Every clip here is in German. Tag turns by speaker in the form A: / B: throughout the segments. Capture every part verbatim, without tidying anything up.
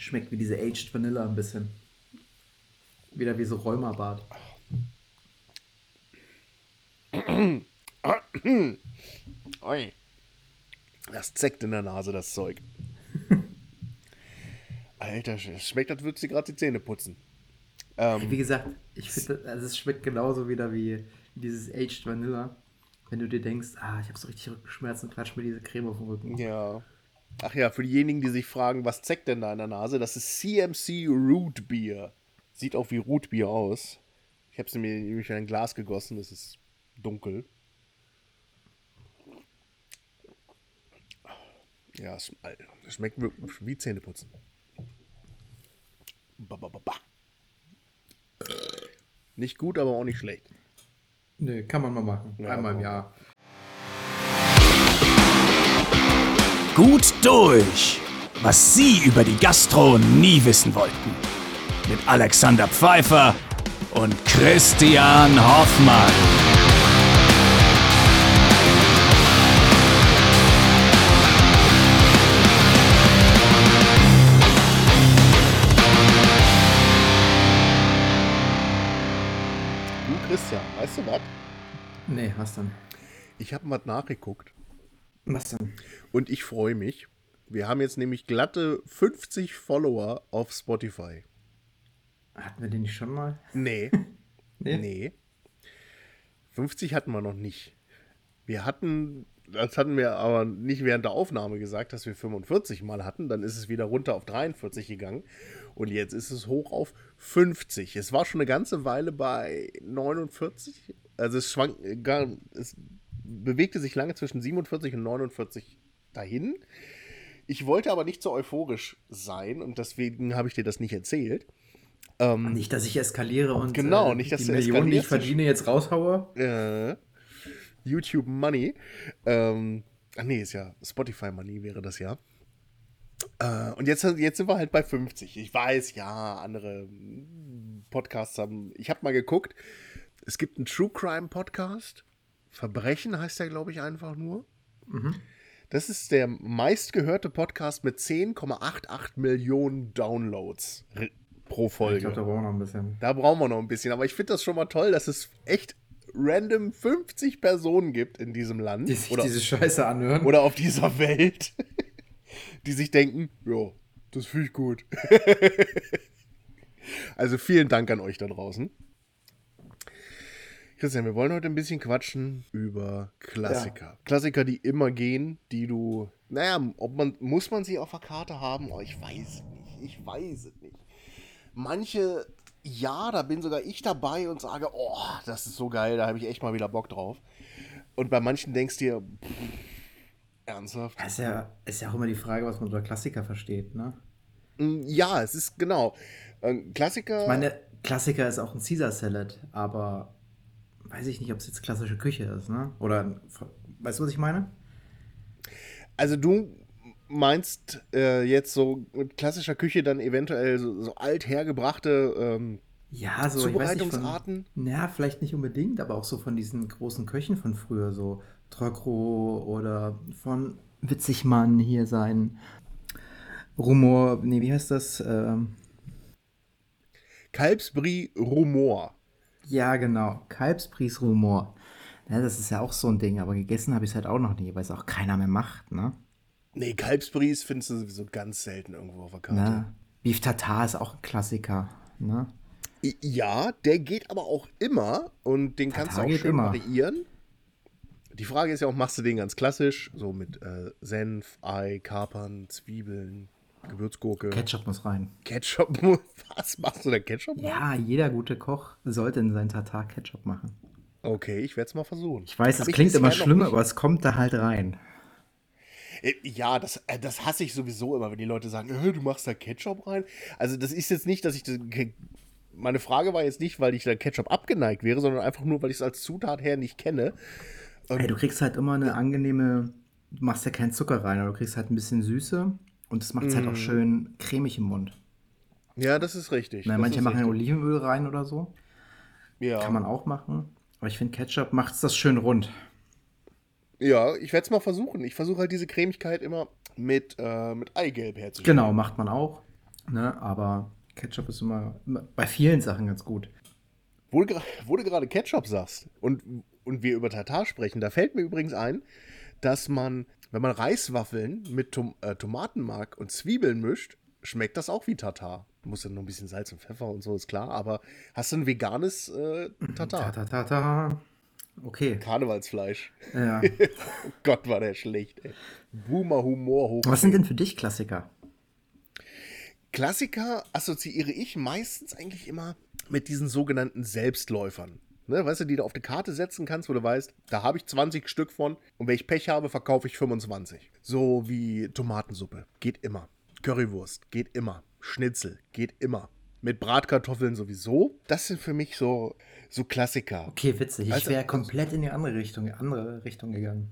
A: Schmeckt wie diese Aged Vanilla ein bisschen. Wieder wie so Rheumabad.
B: Oi. Das zeckt in der Nase, das Zeug. Alter, es schmeckt, als würdest du gerade die Zähne putzen.
A: Hey, wie
B: Ähm,
A: gesagt, ich finde, also es schmeckt genauso wieder wie dieses Aged Vanilla. Wenn du dir denkst, ah, ich habe so richtig Rückenschmerzen, klatsch mir diese Creme auf den Rücken.
B: ja. Ach ja, für diejenigen, die sich fragen, was zeckt denn da in der Nase, das ist C M C Root Beer. Sieht auch wie Rootbier aus. Ich habe es mir nämlich in ein Glas gegossen, es ist dunkel. Ja, es, es schmeckt wirklich wie Zähneputzen. Ba, ba, ba, ba. Nicht gut, aber auch nicht schlecht.
A: Nee, kann man mal machen.
B: Ja,
A: Einmal im
B: kann man
A: Jahr.
C: Gut durch. Was Sie über die Gastro nie wissen wollten. Mit Alexander Pfeiffer und Christian Hoffmann.
B: Du, Christian, weißt du was?
A: Nee, was denn?
B: Ich habe mal nachgeguckt
A: Was denn?
B: und ich freue mich. Wir haben jetzt nämlich glatte fünfzig Follower auf Spotify.
A: Hatten wir den nicht schon mal?
B: Nee,
A: Nee?
B: nee. fünfzig hatten wir noch nicht. Wir hatten, das hatten wir aber nicht während der Aufnahme gesagt, dass wir fünfundvierzig mal hatten. Dann ist es wieder runter auf dreiundvierzig gegangen. Und jetzt ist es hoch auf fünfzig. Es war schon eine ganze Weile bei neunundvierzig. Also es schwank, gar, es bewegte sich lange zwischen siebenundvierzig und neunundvierzig dahin. Ich wollte aber nicht so euphorisch sein und deswegen habe ich dir das nicht erzählt. Ähm,
A: Nicht, dass ich eskaliere und
B: Genau,
A: äh,
B: nicht, dass
A: die
B: du
A: Millionen, die ich
B: eskalierst.
A: verdiene, jetzt raushaue.
B: äh, YouTube Money. Ähm, ach nee, ist ja Spotify Money wäre das ja. Äh, und jetzt, jetzt sind wir halt bei fünfzig. Ich weiß, ja, andere Podcasts haben. Ich habe mal geguckt. Es gibt einen True Crime Podcast. Verbrechen heißt der, glaube ich, einfach nur.
A: Mhm.
B: Das ist der meistgehörte Podcast mit zehn Komma achtundachtzig Millionen Downloads r- pro Folge.
A: Ich glaube, da brauchen wir noch ein bisschen.
B: Da brauchen wir noch ein bisschen. Aber ich finde das schon mal toll, dass es echt random fünfzig Personen gibt in diesem Land.
A: Die sich
B: oder,
A: diese Scheiße anhören.
B: oder auf dieser Welt, die sich denken, ja, das fühle ich gut. Also vielen Dank an euch da draußen. Christian, wir wollen heute ein bisschen quatschen über Klassiker.
A: Ja.
B: Klassiker, die immer gehen, die du, naja, ob man, muss man sie auf der Karte haben? Oh, ich weiß es nicht. Ich weiß es nicht. Manche, ja, da bin sogar ich dabei und sage, oh, das ist so geil, da habe ich echt mal wieder Bock drauf. Und bei manchen denkst du dir, pff, ernsthaft?
A: Das ist ja, ist ja auch immer die Frage, was man unter Klassiker versteht, ne?
B: Ja, es ist genau. Ein Klassiker.
A: Ich meine, Klassiker ist auch ein Caesar Salad, aber weiß ich nicht, ob es jetzt klassische Küche ist, ne? Oder, weißt du, was ich meine?
B: Also du meinst äh, jetzt so mit klassischer Küche dann eventuell so, so althergebrachte ähm,
A: Ja, so, ich weiß nicht,
B: Zubereitungsarten?
A: von, ja, vielleicht nicht unbedingt, aber auch so von diesen großen Köchen von früher, so Trocro oder von Witzigmann hier sein Rumor, nee, wie heißt das? Ähm,
B: Kalbsbrie Rumor.
A: ja, genau, Kalbsbries Rumor. Ja, das ist ja auch so ein Ding, aber gegessen habe ich es halt auch noch nie, weil es auch keiner mehr macht, ne?
B: Nee, Kalbsbries findest du sowieso ganz selten irgendwo auf der Karte.
A: ne? Beef Tartar ist auch ein Klassiker, ne?
B: I- Ja, der geht aber auch immer und den kannst du
A: Tartar
B: auch
A: geht
B: schön
A: immer.
B: variieren. Die Frage ist ja auch, machst du den ganz klassisch, so mit äh, Senf, Ei, Kapern, Zwiebeln, Gewürzgurke,
A: Ketchup muss rein.
B: Ketchup. Was machst du da Ketchup? rein?
A: Ja, jeder gute Koch sollte in sein Tartar Ketchup machen.
B: Okay, ich werde es mal versuchen.
A: Ich weiß,
B: Hab
A: es
B: ich
A: klingt immer
B: bisher noch
A: schlimm,
B: nicht.
A: aber es kommt da halt rein.
B: Äh, Ja, das, äh, das hasse ich sowieso immer, wenn die Leute sagen, äh, du machst da Ketchup rein. Also das ist jetzt nicht, dass ich das, ke- meine Frage war jetzt nicht, weil ich da Ketchup abgeneigt wäre, sondern einfach nur, weil ich es als Zutat her nicht kenne.
A: Ey, du kriegst halt immer eine angenehme, du machst ja keinen Zucker rein, aber du kriegst halt ein bisschen Süße und das macht es halt auch schön cremig im Mund.
B: Ja, das ist richtig.
A: Na,
B: das
A: manche
B: ist
A: machen ja
B: richtig.
A: Olivenöl rein oder so.
B: Ja.
A: Kann man auch machen. Aber ich finde, Ketchup macht das schön rund.
B: Ja, ich werde es mal versuchen. Ich versuche halt diese Cremigkeit immer mit, äh, mit Eigelb herzustellen.
A: Genau, macht man auch. Ne? Aber Ketchup ist immer, immer bei vielen Sachen ganz gut.
B: Wo du, gra- wo du gerade Ketchup sagst und, und wir über Tatar sprechen, da fällt mir übrigens ein, dass man, wenn man Reiswaffeln mit Tom äh, Tomatenmark und Zwiebeln mischt, schmeckt das auch wie Tatar. Du musst ja noch ein bisschen Salz und Pfeffer und so, ist klar, aber hast du ein veganes äh,
A: Ta,
B: Tatar?
A: ta, ta, ta. Okay.
B: Karnevalsfleisch.
A: Ja.
B: Oh Gott, war der schlecht, ey. Boomer Humor hoch.
A: Was sind denn für dich Klassiker?
B: Klassiker assoziiere ich meistens eigentlich immer mit diesen sogenannten Selbstläufern. Ne, weißt du, die du auf die Karte setzen kannst, wo du weißt, da habe ich zwanzig Stück von und wenn ich Pech habe, verkaufe ich fünfundzwanzig. So wie Tomatensuppe, geht immer. Currywurst, geht immer. Schnitzel, geht immer. Mit Bratkartoffeln sowieso. Das sind für mich so, so Klassiker.
A: Okay, witzig. Ich
B: Also-
A: wäre komplett in die andere Richtung, andere Richtung gegangen.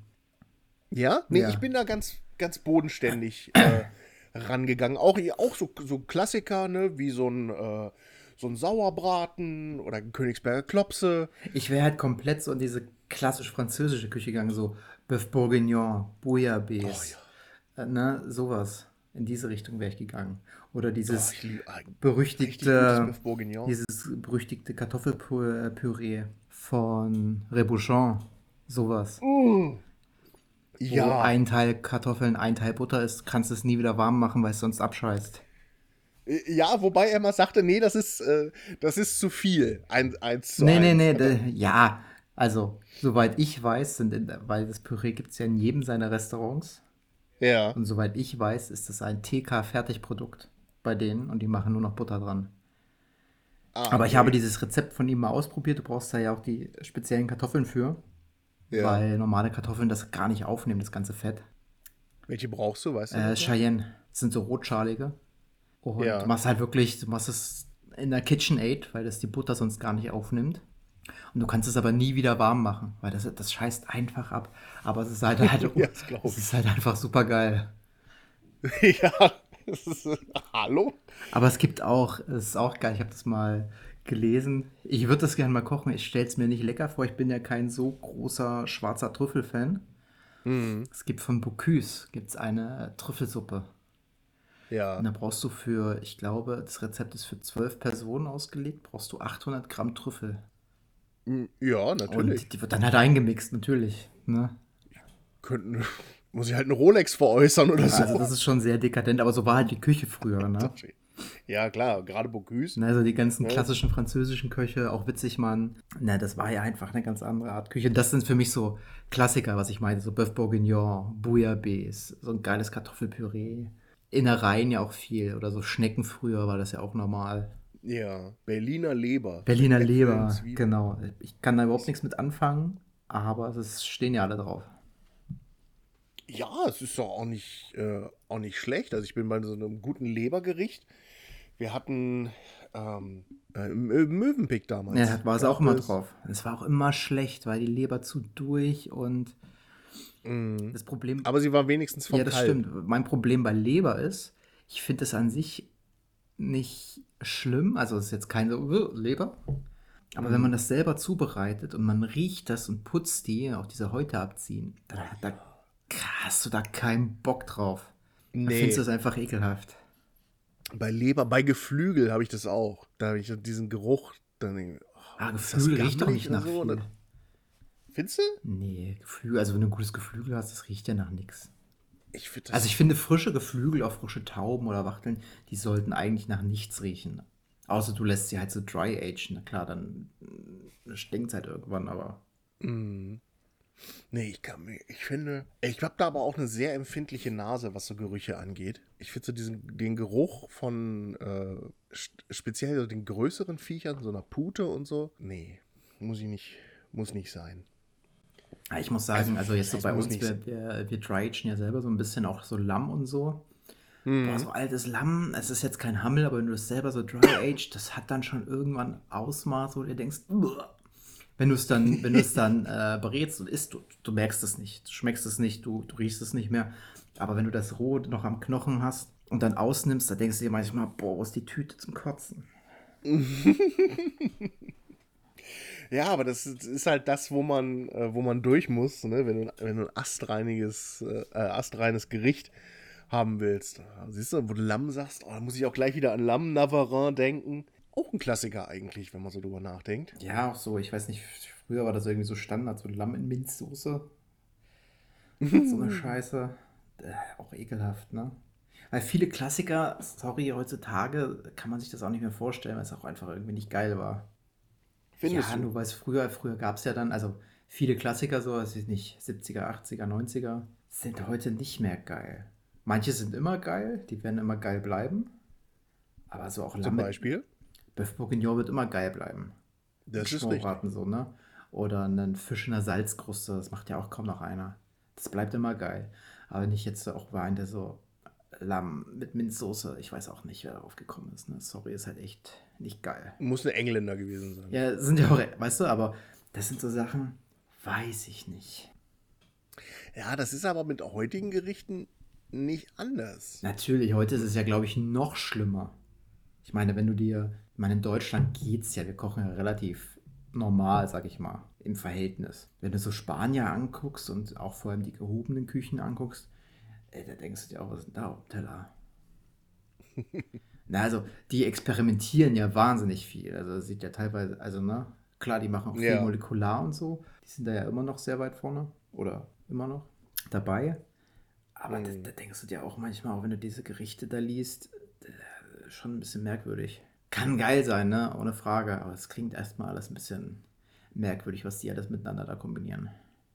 B: Ja? Nee,
A: Ja.
B: ich bin da ganz, ganz bodenständig äh, rangegangen. Auch, auch so, so Klassiker, ne, wie so ein, äh, so ein Sauerbraten oder ein Königsberger Klopse.
A: Ich wäre halt komplett so in diese klassisch französische Küche gegangen, so Bœuf Bourguignon, Bouillabaisse, äh, ne, sowas. In diese Richtung wäre ich gegangen. Oder dieses
B: Oh, ich liebe ein richtig
A: berüchtigte,
B: gutes Bœuf Bourguignon.
A: dieses berüchtigte Kartoffelpüree von Rebouchon, sowas. Wo
B: Ja,
A: ein Teil Kartoffeln, ein Teil Butter ist, kannst du es nie wieder warm machen, weil es sonst abscheißt.
B: ja, wobei er mal sagte, nee, das ist, äh, das ist zu viel. Ein, eins zu
A: Nee, nee,
B: eins.
A: nee, de, ja, also, soweit ich weiß, sind in, weil das Püree gibt es ja in jedem seiner Restaurants.
B: Ja.
A: Und soweit ich weiß, ist das ein T K-Fertigprodukt bei denen und die machen nur noch Butter dran.
B: Ah,
A: Aber ich
B: okay.
A: habe dieses Rezept von ihm mal ausprobiert. Du brauchst da ja auch die speziellen Kartoffeln für,
B: Ja.
A: weil normale Kartoffeln das gar nicht aufnehmen, das ganze Fett.
B: Welche brauchst du, weißt du?
A: Äh,
B: das noch?
A: Cheyenne, das sind so rotschalige. Und
B: Ja.
A: du machst halt wirklich, du machst es in der KitchenAid, weil das die Butter sonst gar nicht aufnimmt. Und du kannst es aber nie wieder warm machen, weil das, das scheißt einfach ab. Aber es ist halt, halt,
B: Ja, das glaub
A: es
B: ich.
A: ist halt einfach super geil.
B: Ja, das ist, äh, hallo?
A: Aber es gibt auch, es ist auch geil, ich habe das mal gelesen. Ich würde das gerne mal kochen. Ich stelle es mir nicht lecker vor. Ich bin ja kein so großer schwarzer Trüffel-Fan.
B: Mhm.
A: Es gibt von Bocuse gibt's eine Trüffelsuppe.
B: Ja.
A: Und da brauchst du für, ich glaube, das Rezept ist für zwölf Personen ausgelegt, brauchst du achthundert Gramm Trüffel.
B: Mm, Ja, natürlich.
A: Und die wird dann halt eingemixt, natürlich. Ne?
B: Könnten, muss ich halt eine Rolex veräußern oder so.
A: Also das ist schon sehr dekadent, aber so war halt die Küche früher. Ne?
B: Ja, klar, gerade Bocuse.
A: Ne, also die ganzen
B: Ja.
A: klassischen französischen Köche, auch Witzigmann, ne, das war ja einfach eine ganz andere Art Küche. Das sind für mich so Klassiker, was ich meine, so Bœuf Bourguignon, Bouillabaisse, so ein geiles Kartoffelpüree. Innereien ja auch viel, oder so Schnecken früher war das ja auch normal.
B: Ja, Berliner Leber.
A: Berliner
B: Äpfeln,
A: Leber,
B: Zwiebeln.
A: genau. Ich kann da überhaupt nichts mit anfangen, aber es stehen ja alle drauf.
B: Ja, es ist doch auch nicht, äh, auch nicht schlecht. Also ich bin bei so einem guten Lebergericht. Wir hatten ähm, äh, im im Möwenpick damals.
A: Ja, war es
B: gab
A: auch immer
B: es-
A: drauf. Es war auch immer schlecht, weil die Leber zu durch und
B: Mhm.
A: das Problem.
B: Aber sie war wenigstens vom
A: Ja, das
B: Kalb.
A: stimmt. Mein Problem bei Leber ist, ich finde es an sich nicht schlimm. Also es ist jetzt keine uh, Leber. Aber wenn man das selber zubereitet und man riecht das und putzt die, auch diese Häute abziehen, dann hat da, hast du da keinen Bock drauf. Dann
B: Nee.
A: findest du es einfach ekelhaft.
B: Bei Leber, bei Geflügel habe ich das auch. Da habe ich diesen Geruch. Dann denke ich, oh,
A: Ah,
B: ist das
A: Geflügel riecht doch
B: gammelig
A: nicht
B: oder
A: nach
B: so?
A: viel.
B: Oder- Findest du?
A: Nee, Geflügel, also wenn du ein gutes Geflügel hast, das riecht ja nach nichts.
B: Ich finde das.
A: Also ich finde frische Geflügel, auch frische Tauben oder Wachteln, die sollten eigentlich nach nichts riechen. Außer du lässt sie halt so dry agen. Na klar, dann stinkt es halt irgendwann, aber
B: Mm. Nee, ich kann mir, ich finde, ich habe da aber auch eine sehr empfindliche Nase, was so Gerüche angeht. Ich finde so diesen, den Geruch von, äh, st- speziell so den größeren Viechern, so einer Pute und so, nee, muss ich nicht, muss nicht sein.
A: ja, ich muss sagen, also jetzt so
B: das
A: bei
B: muss
A: uns,
B: nicht
A: wir,
B: sein.
A: wir, wir dry agen ja selber so ein bisschen auch so Lamm und so.
B: Mhm.
A: Boah, so altes Lamm, es ist jetzt kein Hammel, aber wenn du das selber so dry aged, das hat dann schon irgendwann Ausmaß, wo du dir denkst, "Uah." wenn du es dann, wenn du es dann äh, berätst und isst, du, du merkst es nicht, du schmeckst es nicht, du, du riechst es nicht mehr. Aber wenn du das roh noch am Knochen hast und dann ausnimmst, da denkst du dir manchmal, boah, wo ist die Tüte zum Kotzen?
B: Ja, aber das ist, ist halt das, wo man, äh, wo man durch muss, ne? Wenn du, wenn du ein astreiniges, äh, astreines Gericht haben willst. Siehst du, wo du Lamm sagst, oh, da muss ich auch gleich wieder an Lamm Navarin denken. Auch ein Klassiker eigentlich, wenn man so drüber nachdenkt.
A: Ja, auch so, ich weiß nicht, früher war das irgendwie so Standard, so Lamm in Minzsoße. So eine Scheiße. Äh, auch ekelhaft, ne? Weil viele Klassiker, sorry, heutzutage kann man sich das auch nicht mehr vorstellen, weil es auch einfach irgendwie nicht geil war.
B: Findest
A: Ja,
B: du?
A: nur weil es früher, früher gab es ja dann, also viele Klassiker, so, weiß ich nicht, siebziger, achtziger, neunziger, sind heute nicht mehr geil. Manche sind immer geil, die werden immer geil bleiben. Aber so auch
B: Zum
A: Lamm mit
B: Beispiel?
A: Bœuf Bourguignon wird immer geil bleiben.
B: Das ist
A: Schmoraten so, ne? Oder einen Fisch in der Salzkruste, das macht ja auch kaum noch einer. Das bleibt immer geil. Aber nicht jetzt so auch Wein, der so Lamm mit Minzsoße, ich weiß auch nicht, wer darauf gekommen ist, ne? Sorry, ist halt echt nicht geil.
B: Muss ein Engländer gewesen sein.
A: Ja, sind ja auch, weißt du, aber das sind so Sachen, weiß ich nicht.
B: Ja, das ist aber mit heutigen Gerichten nicht anders.
A: Natürlich, heute ist es ja, glaube ich, noch schlimmer. Ich meine, wenn du dir, ich meine, in Deutschland geht's ja, wir kochen ja relativ normal, sag ich mal, im Verhältnis. Wenn du so Spanier anguckst und auch vor allem die gehobenen Küchen anguckst, ey, da denkst du dir auch, was ist denn da auf dem Teller? Na, also, die experimentieren ja wahnsinnig viel. Also, das sieht ja teilweise, also, ne, klar, die machen auch viel
B: Ja.
A: molekular und so. Die sind da ja immer noch sehr weit vorne. Oder immer noch dabei. Aber da, da denkst du dir auch manchmal, auch wenn du diese Gerichte da liest, äh, schon ein bisschen merkwürdig. Kann geil sein, ne? Ohne Frage. Aber es klingt erstmal alles ein bisschen merkwürdig, was die alles miteinander da kombinieren.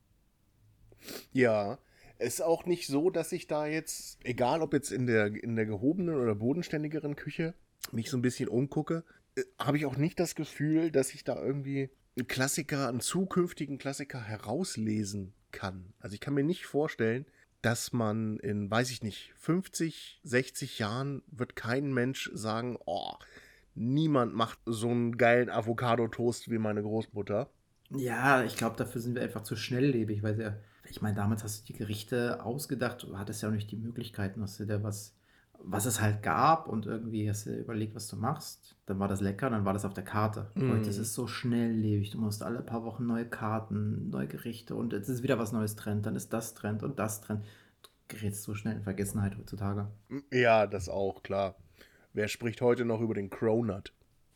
B: Ja, es ist auch nicht so, dass ich da jetzt, egal ob jetzt in der, in der gehobenen oder bodenständigeren Küche, mich so ein bisschen umgucke, äh, habe ich auch nicht das Gefühl, dass ich da irgendwie einen Klassiker, einen zukünftigen Klassiker herauslesen kann. Also ich kann mir nicht vorstellen, dass man in, weiß ich nicht, fünfzig, sechzig Jahren wird kein Mensch sagen, oh, niemand macht so einen geilen Avocado-Toast wie meine Großmutter.
A: Ja, ich glaube, dafür sind wir einfach zu schnelllebig, weil ja, ich meine, damals hast du die Gerichte ausgedacht, du hattest ja auch nicht die Möglichkeiten, hast du dir was, was es halt gab und irgendwie hast du dir überlegt, was du machst. Dann war das lecker, dann war das auf der Karte. Heute ist es so schnelllebig, du musst alle paar Wochen neue Karten, neue Gerichte und jetzt ist wieder was Neues Trend, dann ist das Trend und das Trend. Du gerätst so schnell in Vergessenheit heutzutage.
B: Ja, das auch, klar. Wer spricht heute noch über den Cronut?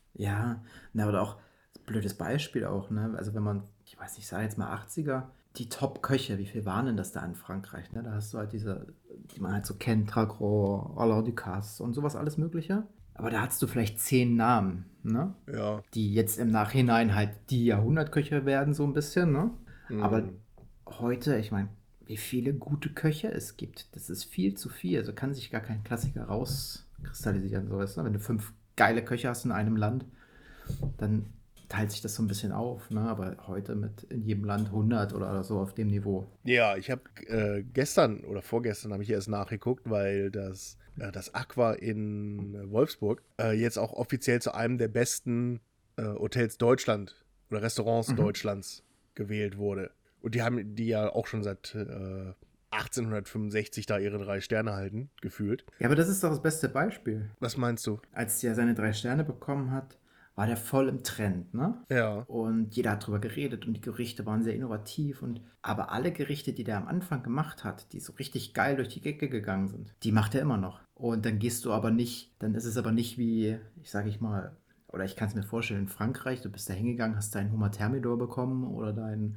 A: Ja, na, oder auch, blödes Beispiel auch, ne? Also wenn man, ich weiß nicht, ich sage jetzt mal achtziger, die Top-Köche, wie viel waren denn das da in Frankreich, ne? Da hast du halt diese, die man halt so kennt, Tragro, Alain Ducasse und sowas alles mögliche. Aber da hattest du vielleicht zehn Namen, ne?
B: Ja.
A: Die jetzt im Nachhinein halt die Jahrhundertköche werden, so ein bisschen, ne? Aber heute, ich meine, wie viele gute Köche es gibt, das ist viel zu viel. Also kann sich gar kein Klassiker rauskristallisieren, so weißt du? Wenn du fünf geile Köche hast in einem Land, dann teilt sich das so ein bisschen auf, ne? Aber heute mit in jedem Land hundert oder so auf dem Niveau.
B: Ja, ich habe äh, gestern oder vorgestern habe ich erst nachgeguckt, weil das, äh, das Aqua in äh, Wolfsburg äh, jetzt auch offiziell zu einem der besten äh, Hotels Deutschland oder Restaurants Deutschlands gewählt wurde. Und die haben die ja auch schon seit äh, achtzehnhundertfünfundsechzig da ihre drei Sterne halten, gefühlt.
A: Ja, aber das ist doch das beste Beispiel.
B: Was meinst du?
A: Als der seine drei Sterne bekommen hat, war der voll im Trend, ne?
B: Ja.
A: Und jeder hat drüber geredet und die Gerichte waren sehr innovativ. Und aber alle Gerichte, die der am Anfang gemacht hat, die so richtig geil durch die Decke gegangen sind, die macht er immer noch. Und dann gehst du aber nicht, dann ist es aber nicht wie, ich sage ich mal, oder ich kann es mir vorstellen, in Frankreich, du bist da hingegangen, hast deinen Hummer Thermidor bekommen oder dein,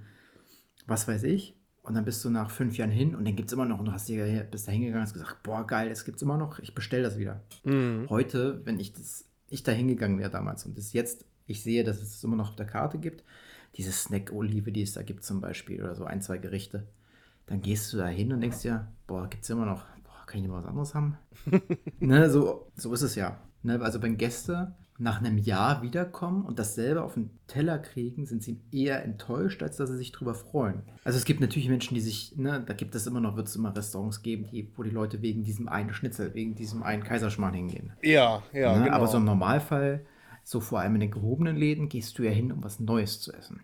A: was weiß ich. Und dann bist du nach fünf Jahren hin und den gibt es immer noch. Und du hast dir, bist da hingegangen und hast gesagt, boah, geil, es gibt's immer noch, ich bestelle das wieder.
B: Mhm.
A: Heute, wenn ich das, ich da hingegangen wäre damals und das jetzt, ich sehe, dass es immer noch auf der Karte gibt, diese Snack-Olive, die es da gibt zum Beispiel, oder so ein, zwei Gerichte, dann gehst du da hin und denkst dir, boah, gibt's immer noch, boah, kann ich noch was anderes haben? Ne, so, so ist es ja. Ne, also wenn Gäste nach einem Jahr wiederkommen und dasselbe auf den Teller kriegen, sind sie eher enttäuscht, als dass sie sich drüber freuen. Also es gibt natürlich Menschen, die sich, ne, da gibt es immer noch, wird es immer Restaurants geben, die, wo die Leute wegen diesem einen Schnitzel, wegen diesem einen Kaiserschmarrn hingehen.
B: Ja, ja,
A: Ne,
B: genau.
A: aber so im Normalfall, so vor allem in den gehobenen Läden, gehst du ja hin, um was Neues zu essen.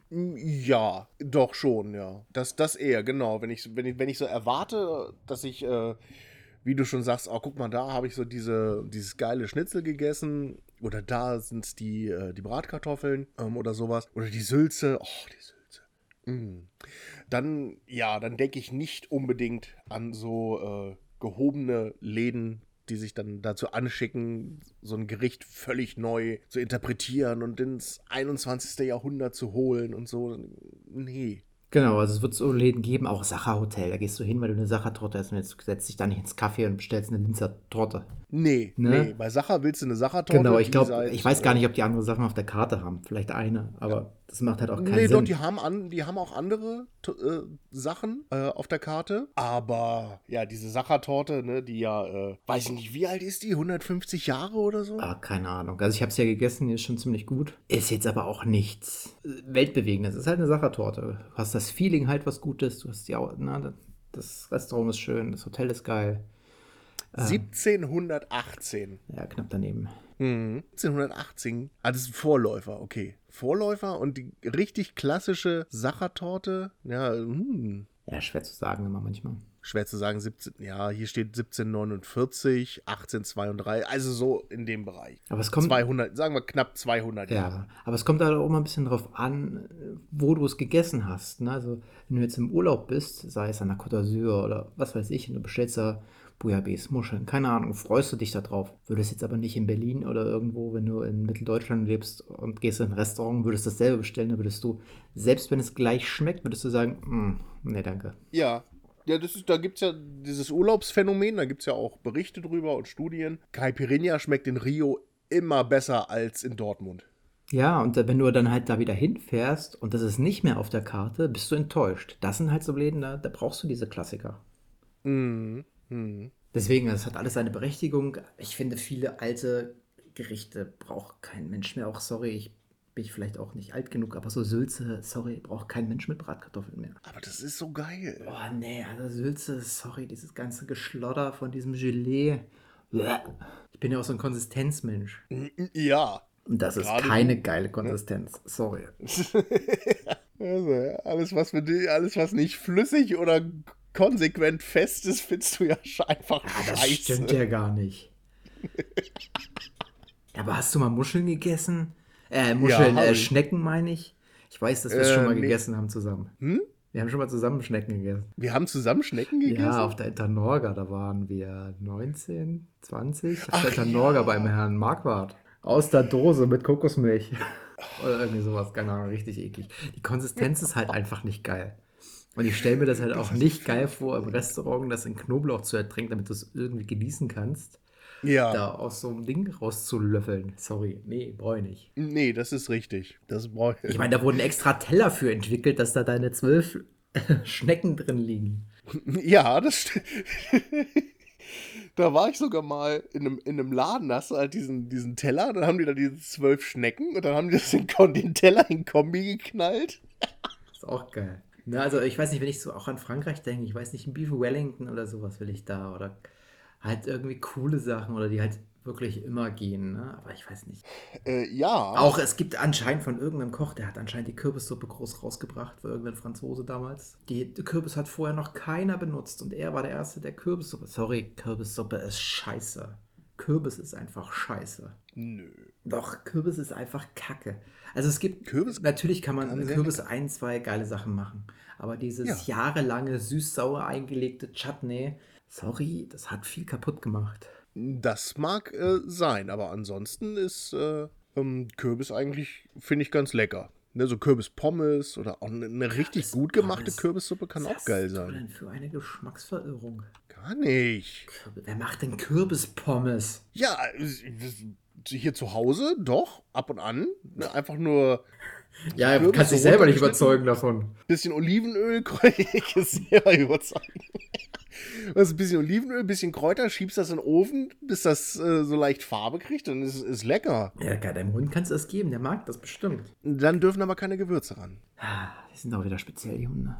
B: Ja, doch schon, ja. Das, das eher, genau. Wenn ich, wenn ich, wenn ich so erwarte, dass ich, äh, wie du schon sagst, oh, guck mal, da habe ich so diese, dieses geile Schnitzel gegessen. Oder da sind es die, äh, die Bratkartoffeln ähm, oder sowas. Oder die Sülze. Oh, die Sülze. Mm. Dann, ja, dann denke ich nicht unbedingt an so äh, gehobene Läden, die sich dann dazu anschicken, so ein Gericht völlig neu zu interpretieren und ins einundzwanzigsten Jahrhundert zu holen und so. Nee.
A: Genau, also es wird so Läden geben, auch Sacher-Hotel. Da gehst du hin, weil du eine Sacher-Torte hast und jetzt setzt dich da nicht ins Café und bestellst eine Linzer Torte.
B: Nee,
A: Ne?
B: nee. Bei Sacher willst du eine Sacher-Torte.
A: Genau, ich
B: die
A: glaube,
B: seit,
A: ich weiß gar
B: äh,
A: nicht, ob die andere Sachen auf der Karte haben. Vielleicht eine, aber das macht halt auch keinen
B: Nee,
A: Sinn.
B: doch, die haben, an, die haben auch andere t- äh, Sachen äh, auf der Karte. Aber ja, diese Sacher-Torte, ne, die ja, äh, weiß ich nicht, wie alt ist die? hundertfundfänfzig Jahre oder so?
A: Ah, keine Ahnung. Also ich habe es ja gegessen, die ist schon ziemlich gut. Ist jetzt aber auch nichts äh, Weltbewegendes. Ist halt eine Sachertorte. Du hast das Feeling halt, was Gutes. Du hast die, Au- na, das Restaurant ist schön, das Hotel ist geil.
B: siebzehnhundertachtzehn.
A: Ja, knapp daneben.
B: Mhm. siebzehnhundertachtzehn. Ah, das ist ein Vorläufer, okay. Vorläufer und die richtig klassische Sachertorte, ja, hm.
A: Ja, schwer zu sagen immer manchmal.
B: Schwer zu sagen, siebzehn, ja, hier steht siebzehnhundertneunundvierzig, achtzehnhundertzweiunddreißig, also so in dem Bereich.
A: Aber es kommt,
B: zweihundert, sagen wir knapp zweihundert Jahre.
A: ja, aber es kommt halt auch immer ein bisschen drauf an, wo du es gegessen hast. Ne? Also, wenn du jetzt im Urlaub bist, sei es an der Côte d'Azur oder was weiß ich, und du bestellst da Bouillabaisse, Muscheln, keine Ahnung, freust du dich da drauf. Würdest jetzt aber nicht in Berlin oder irgendwo, wenn du in Mitteldeutschland lebst und gehst in ein Restaurant, würdest dasselbe bestellen, dann würdest du, selbst wenn es gleich schmeckt, würdest du sagen, "Mm, nee, danke."
B: Ja, ja, das ist, da gibt es ja dieses Urlaubsphänomen, da gibt es ja auch Berichte drüber und Studien. Caipirinha schmeckt in Rio immer besser als in Dortmund.
A: Ja, und da- wenn du dann halt da wieder hinfährst und das ist nicht mehr auf der Karte, bist du enttäuscht. Das sind halt so Läden, da, da brauchst du diese Klassiker.
B: Mhm. Mhm.
A: Deswegen, das hat alles seine Berechtigung. Ich finde, viele alte Gerichte braucht kein Mensch mehr. Auch, sorry, ich bin ich vielleicht auch nicht alt genug, aber so Sülze, sorry, braucht kein Mensch mit Bratkartoffeln mehr.
B: Aber das ist so geil.
A: Oh, nee, also Sülze, sorry, dieses ganze Geschlodder von diesem Gelee. Bäh. Ich bin ja auch so ein Konsistenzmensch.
B: Ja.
A: Und das ist
B: Gerade
A: keine
B: du,
A: geile Konsistenz. Sorry.
B: Also, alles, was für die, alles, was nicht flüssig oder konsequent fest ist, findest du ja einfach
A: Ah, das
B: scheiße.
A: stimmt ja gar nicht. Aber hast du mal Muscheln gegessen? Äh, Muscheln,
B: hab
A: äh,
B: ich.
A: Schnecken meine ich. Ich weiß, dass wir es
B: Äh,
A: schon mal
B: nee.
A: gegessen haben zusammen.
B: Hm?
A: Wir haben schon mal zusammen Schnecken gegessen.
B: Wir haben zusammen Schnecken gegessen?
A: Ja, auf der Internorga, da waren wir neunzehn, zwanzig. Auf
B: Ach,
A: der Internorga
B: ja.
A: beim Herrn Marquardt. Aus der Dose mit Kokosmilch. Oder irgendwie sowas, keine Ahnung, richtig eklig. Die Konsistenz ist halt einfach nicht geil. Und ich stelle mir das halt auch nicht geil vor, im Restaurant das in Knoblauch zu ertränken, damit du es irgendwie genießen kannst.
B: Ja.
A: Da aus so einem Ding rauszulöffeln. Sorry, nee, brauche ich nicht.
B: Nee, das ist richtig. Das brauche ich.
A: Ich meine, da wurden extra Teller für entwickelt, dass da deine zwölf Schnecken drin liegen.
B: Ja, das stimmt. Da war ich sogar mal in einem, in einem Laden, da hast du halt diesen, diesen Teller, dann haben die da diese zwölf Schnecken und dann haben die das in, den Teller in Kombi geknallt.
A: Ist auch geil. Na, also ich weiß nicht, wenn ich so auch an Frankreich denke, ich weiß nicht, ein Beef Wellington oder sowas will ich da oder halt irgendwie coole Sachen oder die halt wirklich immer gehen, ne? Aber ich weiß nicht.
B: Äh, ja.
A: Auch es gibt anscheinend von irgendeinem Koch, der hat anscheinend die Kürbissuppe groß rausgebracht, für irgendein Franzose damals. Die Kürbis hat vorher noch keiner benutzt und er war der Erste, der Kürbissuppe. Sorry, Kürbissuppe ist scheiße. Kürbis ist einfach scheiße.
B: Nö.
A: Doch, Kürbis ist einfach Kacke. Also es gibt,
B: Kürbis
A: natürlich kann man
B: kann
A: mit
B: sehr
A: Kürbis ein, zwei geile Sachen machen. Aber dieses
B: Ja.
A: jahrelange süß-sauer eingelegte Chutney, sorry, das hat viel kaputt gemacht.
B: Das mag äh, sein, aber ansonsten ist äh, ähm, Kürbis eigentlich, finde ich, ganz lecker. Ne, so Kürbispommes oder auch eine, eine richtig gut gemachte
A: Kürbis.
B: Kürbissuppe kann
A: Was
B: auch geil
A: hast du
B: sein.
A: denn für eine Geschmacksverirrung?
B: Gar nicht.
A: Kürbis, wer macht denn Kürbispommes?
B: Ja, hier zu Hause doch, ab und an. Ne, einfach nur
A: Ja, du
B: Kürbis
A: kannst
B: so
A: dich selber nicht
B: runtergeschnitten.
A: überzeugen davon.
B: bisschen Olivenöl, ich kann selber überzeugen. Also ein bisschen Olivenöl, ein bisschen Kräuter, schiebst das in den Ofen, bis das äh, so leicht Farbe kriegt, dann ist es lecker.
A: Ja, geil, deinem Hund kannst du das geben, der mag das bestimmt.
B: Dann dürfen aber keine Gewürze ran.
A: Ah, die sind auch wieder speziell, die Hunde.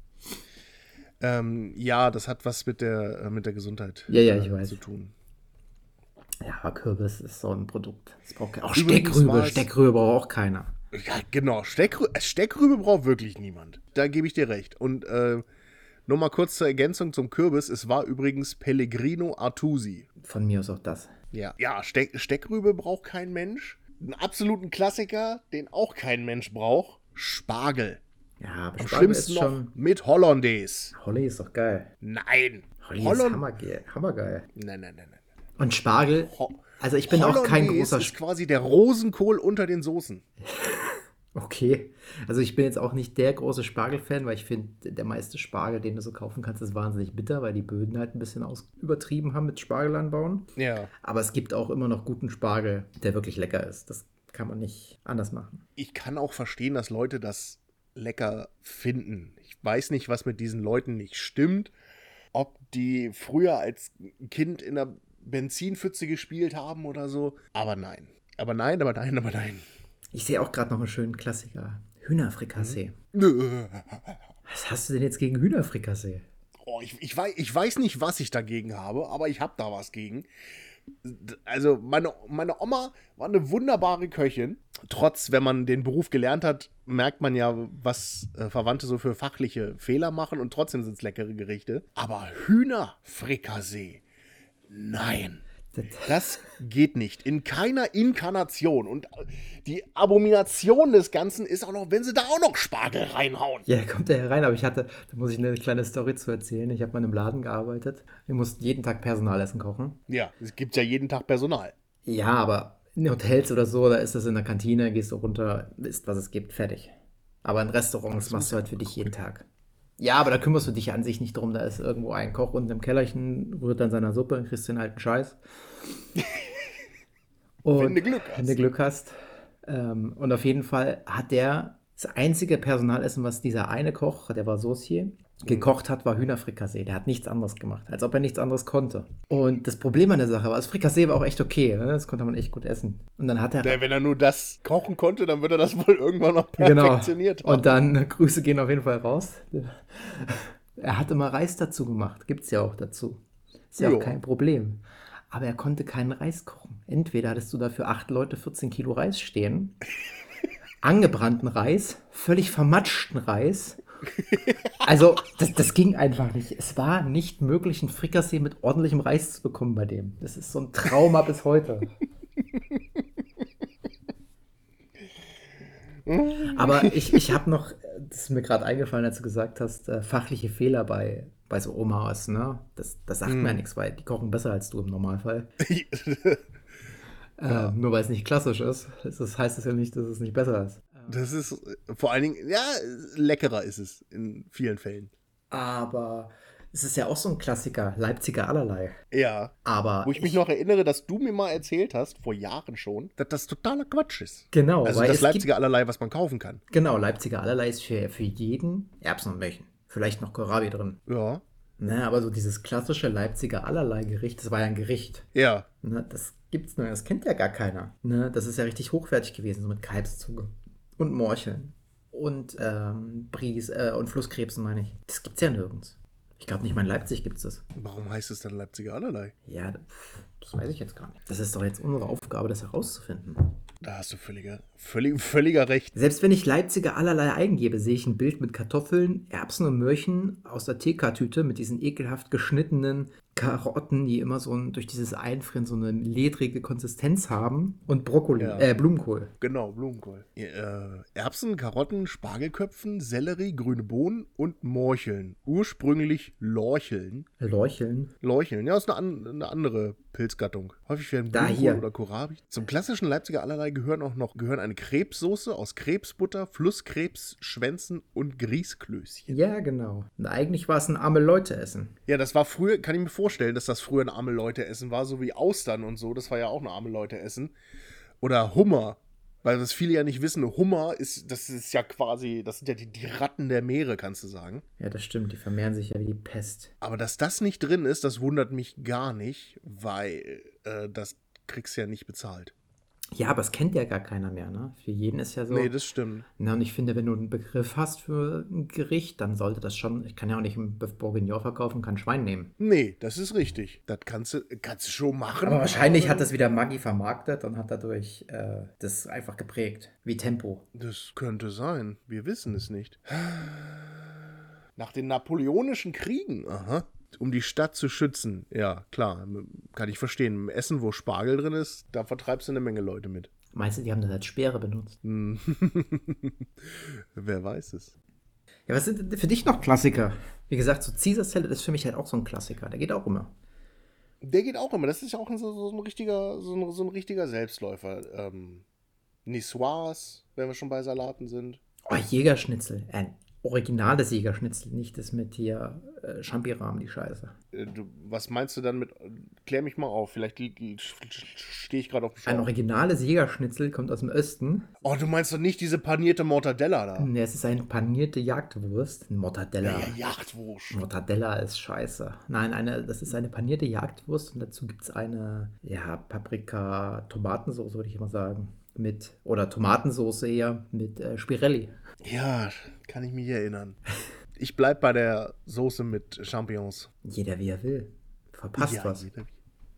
B: Ähm, ja, das hat was mit der, äh, mit der Gesundheit
A: Ja, ja, ich
B: äh,
A: weiß.
B: zu tun.
A: Ja, aber Kürbis ist so ein Produkt. Das braucht ke- auch
B: Übrigens
A: Steckrübe.
B: war es-
A: Steckrübe braucht auch keiner.
B: Ja, genau. Steckrü Steckrübe braucht wirklich niemand. Da gebe ich dir recht. Und äh, nur mal kurz zur Ergänzung zum Kürbis. Es war übrigens Pellegrino Artusi.
A: Von mir aus auch das.
B: Ja, ja Steck Steckrübe braucht kein Mensch. Einen absoluten Klassiker, den auch kein Mensch braucht. Spargel.
A: Ja, aber
B: Am
A: Spargel
B: schlimmsten
A: ist
B: noch
A: schon...
B: mit Hollandaise.
A: Holly ist doch geil.
B: Nein.
A: Holly ist
B: Holland-
A: hammergeil. hammergeil.
B: Nein, nein, nein, nein.
A: Und Spargel,
B: Ho-
A: also ich bin auch kein
B: Hollandaise
A: großer...
B: ist quasi der Rosenkohl unter den Soßen.
A: Okay, also ich bin jetzt auch nicht der große Spargel-Fan, weil ich finde, der meiste Spargel, den du so kaufen kannst, ist wahnsinnig bitter, weil die Böden halt ein bisschen aus übertrieben haben mit Spargel anbauen.
B: Ja.
A: Aber es gibt auch immer noch guten Spargel, der wirklich lecker ist. Das kann man nicht anders machen.
B: Ich kann auch verstehen, dass Leute das lecker finden. Ich weiß nicht, was mit diesen Leuten nicht stimmt. Ob die früher als Kind in der Benzinpfütze gespielt haben oder so. Aber nein. Aber nein, aber nein, aber nein.
A: Ich sehe auch gerade noch einen schönen Klassiker. Hühnerfrikassee.
B: Nö.
A: Was hast du denn jetzt gegen Hühnerfrikassee?
B: Oh, ich, ich, weiß, ich weiß nicht, was ich dagegen habe, aber ich habe da was gegen. Also meine, meine Oma war eine wunderbare Köchin. Trotz, wenn man den Beruf gelernt hat, merkt man ja, was äh, Verwandte so für fachliche Fehler machen und trotzdem sind es leckere Gerichte. Aber Hühnerfrikassee, nein. Das geht nicht. In keiner Inkarnation. Und die Abomination des Ganzen ist auch noch, wenn sie da auch noch Spargel reinhauen.
A: Ja, da kommt er herein, aber ich hatte, da muss ich eine kleine Story zu erzählen. Ich habe mal in einem Laden gearbeitet. Wir mussten jeden Tag Personalessen kochen.
B: Ja, es gibt ja jeden Tag Personal.
A: Ja, aber in Hotels oder so, da ist das in der Kantine, gehst du runter, isst, was es gibt, fertig. Aber in Restaurants machst du halt für dich jeden Tag. Ja, aber da kümmerst du dich an sich nicht drum. Da ist irgendwo ein Koch unten im Kellerchen, rührt dann seiner Suppe, kriegst den alten Scheiß. Und
B: Wenn du Glück hast.
A: Wenn du Glück hast. Ähm, und auf jeden Fall hat der das einzige Personalessen, was dieser eine Koch, der war Saucier, gekocht hat, war Hühnerfrikassee. Der hat nichts anderes gemacht, als ob er nichts anderes konnte. Und das Problem an der Sache war, das Frikassee war auch echt okay. Ne? Das konnte man echt gut essen. Und dann hat er...
B: Ja, wenn er nur das kochen konnte, dann wird er das wohl irgendwann noch
A: Genau.
B: perfektioniert haben.
A: Und dann, äh, Grüße gehen auf jeden Fall raus. Er hat immer Reis dazu gemacht. Gibt's ja auch dazu. Ist ja
B: Jo.
A: auch kein Problem. Aber er konnte keinen Reis kochen. Entweder hattest du da für acht Leute vierzehn Kilo Reis stehen, angebrannten Reis, völlig vermatschten Reis. Also, das, das ging einfach nicht. Es war nicht möglich, ein Frikassee mit ordentlichem Reis zu bekommen bei dem. Das ist so ein Trauma bis heute. Aber ich, ich habe noch, das ist mir gerade eingefallen, als du gesagt hast, äh, fachliche Fehler bei, bei so Omas, ne? Das, das sagt mir ja nichts, weil die kochen besser als du im Normalfall. äh, nur weil es nicht klassisch ist. Das heißt es ja nicht, dass es nicht besser ist.
B: Das ist äh, vor allen Dingen, ja, leckerer ist es in vielen Fällen.
A: Aber es ist ja auch so ein Klassiker, Leipziger allerlei.
B: Ja.
A: Aber
B: Wo ich mich noch erinnere, dass du mir mal erzählt hast, vor Jahren schon, dass das totaler Quatsch ist.
A: Genau,
B: Also
A: weil
B: das
A: es
B: Leipziger allerlei, was man kaufen kann.
A: Gibt, genau, Leipziger allerlei ist für, für jeden Erbsen und Möchen. Vielleicht noch Kohlrabi drin.
B: Ja.
A: Ne, aber so dieses klassische Leipziger allerlei Gericht, das war ja ein Gericht.
B: Ja.
A: Ne, das gibt's nur, das kennt ja gar keiner. Ne, das ist ja richtig hochwertig gewesen, so mit Kalbszunge und Morcheln und ähm, Bries äh, und Flusskrebsen, meine ich. Das gibt's ja nirgends. Ich glaube nicht mal in Leipzig gibt's das.
B: Warum heißt es dann Leipziger allerlei?
A: Ja, pff, das weiß ich jetzt gar nicht. Das ist doch jetzt unsere Aufgabe, das herauszufinden.
B: Da hast du völliger, völlig, völliger Recht.
A: Selbst wenn ich Leipziger allerlei eingebe, sehe ich ein Bild mit Kartoffeln, Erbsen und Möhrchen aus der T K-Tüte mit diesen ekelhaft geschnittenen Karotten, die immer so ein, durch dieses Einfrieren so eine ledrige Konsistenz haben und Brokkoli,
B: Ja.
A: äh, Blumenkohl.
B: Genau, Blumenkohl. Ja, äh, Erbsen, Karotten, Spargelköpfen, Sellerie, grüne Bohnen und Morcheln. Ursprünglich Lorcheln.
A: Lorcheln.
B: Lorcheln, ja, ist eine, an, eine andere Pilzgattung. Häufig werden
A: Da
B: Blumenkohl
A: hier.
B: oder Kohlrabi. Zum klassischen Leipziger allerlei gehören auch noch gehören eine Krebssoße aus Krebsbutter, Flusskrebs, Schwänzen und Grießklößchen.
A: Ja, genau. Und eigentlich war es ein arme Leute-Essen.
B: Ja, das war früher, kann ich mir vorstellen, dass das früher ein arme Leute-Essen war, so wie Austern und so. Das war ja auch ein arme Leute-Essen. Oder Hummer. Weil das viele ja nicht wissen, Hummer ist, das ist ja quasi, das sind ja die, die Ratten der Meere, kannst du sagen.
A: Ja, das stimmt. Die vermehren sich ja wie die Pest.
B: Aber dass das nicht drin ist, das wundert mich gar nicht, weil äh, das kriegst du ja nicht bezahlt.
A: Ja, aber es kennt ja gar keiner mehr, ne? Für jeden ist ja so.
B: Nee, das stimmt.
A: Na, und ich finde, wenn du einen Begriff hast für ein Gericht, dann sollte das schon, ich kann ja auch nicht einen Bœuf Bourguignon verkaufen, kann Schwein nehmen.
B: Nee, das ist richtig. Das kannst du, kannst du schon machen.
A: Aber wahrscheinlich hat das wieder Maggi vermarktet und hat dadurch äh, das einfach geprägt. Wie Tempo.
B: Das könnte sein. Wir wissen es nicht. Nach den napoleonischen Kriegen, aha, um die Stadt zu schützen. Ja, klar, kann ich verstehen. Im Essen, wo Spargel drin ist, da vertreibst du eine Menge Leute mit.
A: Meinst du, die haben das als Speere benutzt?
B: Hm. Wer weiß es.
A: Ja, was sind denn für dich noch Klassiker? Wie gesagt, so Caesar Salad ist für mich halt auch so ein Klassiker. Der geht auch immer.
B: Der geht auch immer. Das ist auch so, so ein richtiger, so ein, so ein richtiger Selbstläufer. Ähm, Niçoise, wenn wir schon bei Salaten sind.
A: Oh, Jägerschnitzel. Ein originales Jägerschnitzel, nicht das mit hier äh, Champi-Rahmen, die Scheiße.
B: Äh, du, was meinst du dann mit, klär mich mal auf, vielleicht stehe ich gerade auf dem Schlauch.
A: Ein originales Jägerschnitzel kommt aus dem Osten.
B: Oh, du meinst doch nicht diese panierte Mortadella da?
A: Ne, es ist eine panierte Jagdwurst. Ein Mortadella.
B: Ja, Jagdwurst.
A: Mortadella ist scheiße. Nein, eine, das ist eine panierte Jagdwurst und dazu gibt es eine, ja, Paprika-Tomatensauce, würde ich immer sagen. Mit, oder Tomatensauce eher, mit äh, Spirelli.
B: Ja, kann ich mich erinnern. Ich bleib bei der Soße mit Champignons.
A: Jeder wie er will. Verpasst
B: ja,
A: was.
B: Jeder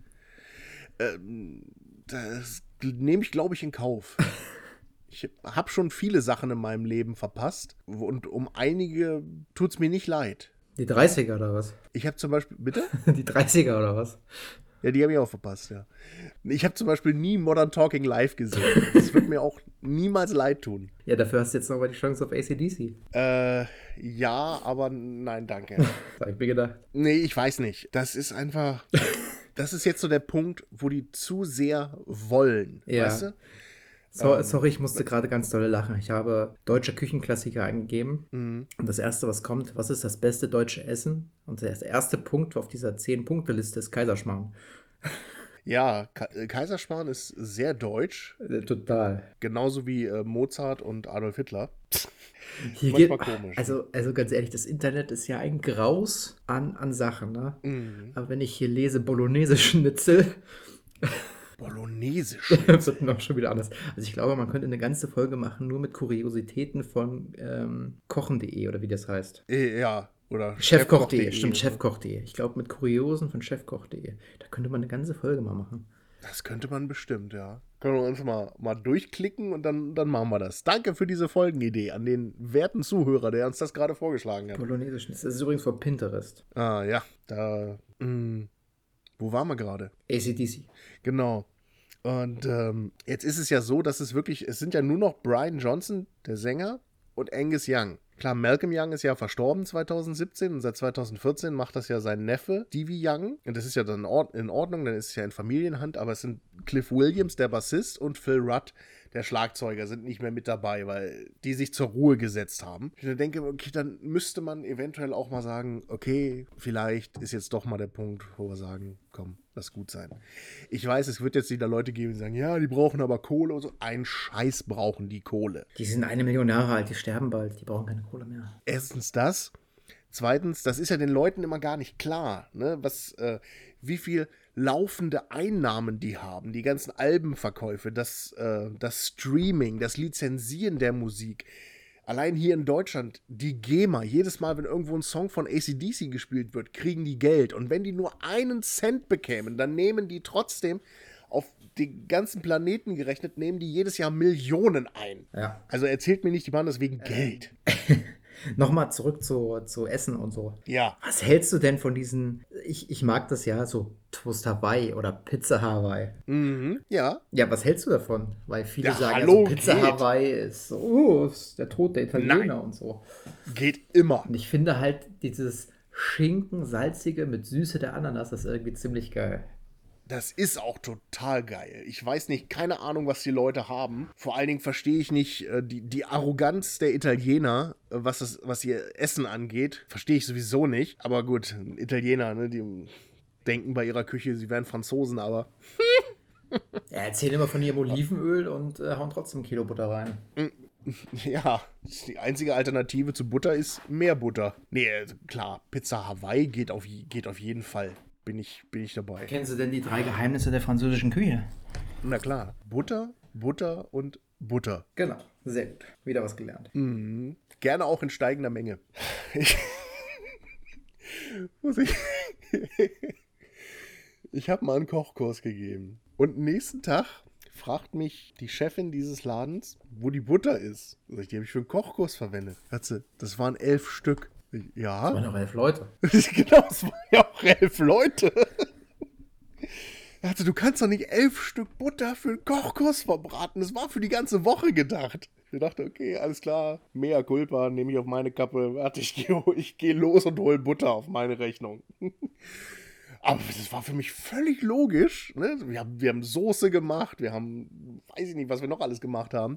B: wie. Ähm, das nehme ich, glaube ich, in Kauf. Ich habe schon viele Sachen in meinem Leben verpasst und um einige tut es mir nicht leid.
A: Die dreißiger oder was?
B: Ich habe zum Beispiel, bitte?
A: Die dreißiger oder was?
B: Ja, die habe ich auch verpasst, ja. Ich habe zum Beispiel nie Modern Talking live gesehen. Das wird mir auch niemals leid tun.
A: Ja, dafür hast du jetzt nochmal die Chance auf A C D C.
B: Äh, ja, aber nein, danke.
A: Das hab ich mir gedacht.
B: Nee, ich weiß nicht. Das ist einfach, das ist jetzt so der Punkt, wo die zu sehr wollen,
A: Ja.
B: weißt du?
A: So,
B: Ähm,
A: sorry, ich musste gerade ganz doll lachen. Ich habe deutsche Küchenklassiker eingegeben.
B: Mhm.
A: Und das erste, was kommt, was ist das beste deutsche Essen? Und der erste Punkt auf dieser zehn-Punkte-Liste ist Kaiserschmarrn.
B: Ja, Ka- äh, Kaiserschmarrn ist sehr deutsch,
A: Äh, Total.
B: genauso wie äh, Mozart und Adolf Hitler.
A: Hier geht,
B: Manchmal komisch.
A: also, also ganz ehrlich, das Internet ist ja ein Graus an, an Sachen, ne?
B: Mhm.
A: Aber wenn ich hier lese Bolognese-Schnitzel,
B: Bolognesisch.
A: wird noch schon wieder anders. Also ich glaube, man könnte eine ganze Folge machen, nur mit Kuriositäten von ähm, kochen punkt de oder wie das heißt.
B: Äh, ja, oder
A: Chefkoch punkt de,
B: Chefkoch.de.
A: stimmt, Chefkoch punkt de. Ich glaube, mit Kuriosen von Chefkoch punkt de. Da könnte man eine ganze Folge mal machen.
B: Das könnte man bestimmt, ja. Können wir uns mal, mal durchklicken und dann, dann machen wir das. Danke für diese Folgenidee an den werten Zuhörer, der uns das gerade vorgeschlagen hat.
A: Bolognese-Schnitzel, das ist übrigens von Pinterest.
B: Ah, ja, da, mh, wo waren wir gerade?
A: A C D C.
B: Genau. Und ähm, jetzt ist es ja so, dass es wirklich, es sind ja nur noch Brian Johnson, der Sänger, und Angus Young. Klar, Malcolm Young ist ja verstorben zwanzig siebzehn und seit zwanzig vierzehn macht das ja sein Neffe, Stevie Young. Und das ist ja dann in Ordnung, dann ist es ja in Familienhand, aber es sind Cliff Williams, der Bassist, und Phil Rudd, der Schlagzeuger, sind nicht mehr mit dabei, weil die sich zur Ruhe gesetzt haben. Ich denke, okay, dann müsste man eventuell auch mal sagen, okay, vielleicht ist jetzt doch mal der Punkt, wo wir sagen, komm, lass gut sein. Ich weiß, es wird jetzt wieder Leute geben, die sagen, ja, die brauchen aber Kohle und so. Ein Scheiß brauchen die Kohle.
A: Die sind eine Million Jahre alt, die sterben bald, die brauchen keine Kohle mehr.
B: Erstens das. Zweitens, das ist ja den Leuten immer gar nicht klar, ne? Was, äh, wie viel laufende Einnahmen die haben, die ganzen Albenverkäufe, das, äh, das Streaming, das Lizenzieren der Musik. Allein hier in Deutschland, die GEMA, jedes Mal, wenn irgendwo ein Song von A C D C gespielt wird, kriegen die Geld. Und wenn die nur einen Cent bekämen, dann nehmen die trotzdem, auf den ganzen Planeten gerechnet, nehmen die jedes Jahr Millionen ein.
A: Ja.
B: Also erzählt mir nicht, die machen das wegen Geld.
A: Nochmal zurück zu, zu Essen und so.
B: Ja.
A: Was hältst du denn von diesen, ich, ich mag das ja, so Toast Hawaii oder Pizza Hawaii.
B: Mhm. Ja.
A: Ja, was hältst du davon? Weil viele
B: Ja,
A: sagen,
B: hallo,
A: ja, so Pizza
B: geht.
A: Hawaii ist so, oh, ist der Tod der Italiener
B: Nein.
A: und so.
B: Geht immer.
A: Und ich finde halt dieses Schinken, salzige mit Süße der Ananas, das ist irgendwie ziemlich geil.
B: Das ist auch total geil. Ich weiß nicht, keine Ahnung, was die Leute haben. Vor allen Dingen verstehe ich nicht äh, die, die Arroganz der Italiener, äh, was, das, was ihr Essen angeht. Verstehe ich sowieso nicht. Aber gut, Italiener, ne, die denken bei ihrer Küche, sie wären Franzosen, aber
A: Ja, erzählen immer von ihrem Olivenöl und äh, hauen trotzdem ein Kilo Butter rein.
B: ja, die einzige Alternative zu Butter ist mehr Butter. Nee, äh, klar, Pizza Hawaii geht auf, geht auf jeden Fall. Bin ich, bin ich dabei.
A: Kennst du denn die drei Geheimnisse der französischen Küche?
B: Na klar, Butter, Butter und Butter.
A: Genau, sehr gut. Wieder was gelernt.
B: Mhm. Gerne auch in steigender Menge. Ich, muss ich ich habe mal einen Kochkurs gegeben. Und nächsten Tag fragt mich die Chefin dieses Ladens, wo die Butter ist. Sag ich, die habe ich für einen Kochkurs verwendet. Hat sie, das waren elf Stück. Ich,
A: Das
B: ja,
A: waren noch elf Leute.
B: genau, das waren ja auch elf Leute. Er hatte, du kannst doch nicht elf Stück Butter für einen Kochkurs verbraten. Das war für die ganze Woche gedacht. Ich dachte, okay, alles klar, mea culpa, nehme ich auf meine Kappe. Warte, ich gehe ich geh los und hole Butter auf meine Rechnung. Aber das war für mich völlig logisch. Ne? Wir haben, wir haben Soße gemacht, wir haben, weiß ich nicht, was wir noch alles gemacht haben.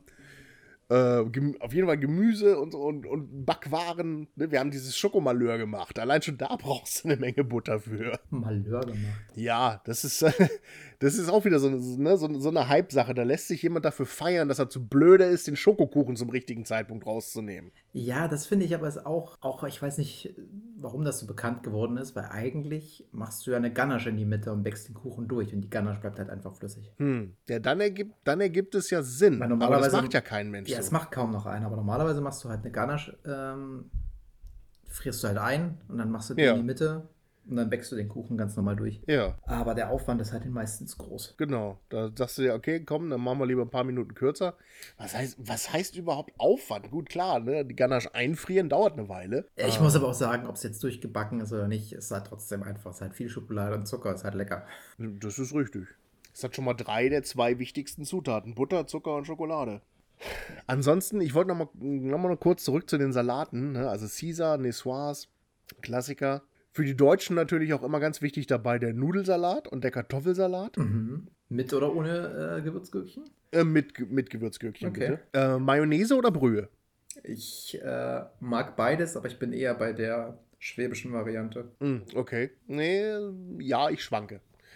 B: Äh, Gem- auf jeden Fall Gemüse und, und, und Backwaren. Ne? Wir haben dieses Schokomalheur gemacht. Allein schon da brauchst du eine Menge Butter für.
A: Malheur gemacht.
B: Ja, das ist, das ist auch wieder so, eine- ne, so, so eine Hype-Sache. Da lässt sich jemand dafür feiern, dass er zu blöde ist, den Schokokuchen zum richtigen Zeitpunkt rauszunehmen.
A: Ja, das finde ich aber ist auch, auch, ich weiß nicht, warum das so bekannt geworden ist, weil eigentlich machst du ja eine Ganache in die Mitte und backst den Kuchen durch und die Ganache bleibt halt einfach flüssig.
B: Hm. Ja, dann ergibt, dann ergibt es ja Sinn.
A: Weil
B: Aber das
A: normalerweise-
B: macht ja kein Mensch
A: Ja,
B: so.
A: es macht kaum noch einer, aber normalerweise machst du halt eine Ganache, ähm, frierst du halt ein und dann machst du die
B: Ja.
A: in die Mitte und dann backst du den Kuchen ganz normal durch.
B: Ja,
A: Aber der Aufwand ist halt meistens groß.
B: genau. Da sagst du dir, okay, komm, dann machen wir lieber ein paar Minuten kürzer. Was heißt, was heißt überhaupt Aufwand? Gut, klar, ne? Die Ganache einfrieren dauert eine Weile.
A: Ich muss aber auch sagen, ob es jetzt durchgebacken ist oder nicht, ist halt trotzdem einfach. Es ist halt viel Schokolade und Zucker, ist halt lecker.
B: Das ist richtig. Es hat schon mal drei der zwei wichtigsten Zutaten: Butter, Zucker und Schokolade. Ansonsten, ich wollte noch mal, noch mal kurz zurück zu den Salaten. Ne? Also Caesar, Niçoise, Klassiker. Für die Deutschen natürlich auch immer ganz wichtig dabei der Nudelsalat und der Kartoffelsalat.
A: Mhm. Mit oder ohne äh, Gewürzgürkchen?
B: Äh, mit, Ge- mit Gewürzgürkchen,
A: Okay.
B: bitte. Äh, Mayonnaise oder Brühe?
A: Ich äh, mag beides, aber ich bin eher bei der schwäbischen Variante.
B: Hm, okay. Nee, ja, ich schwanke.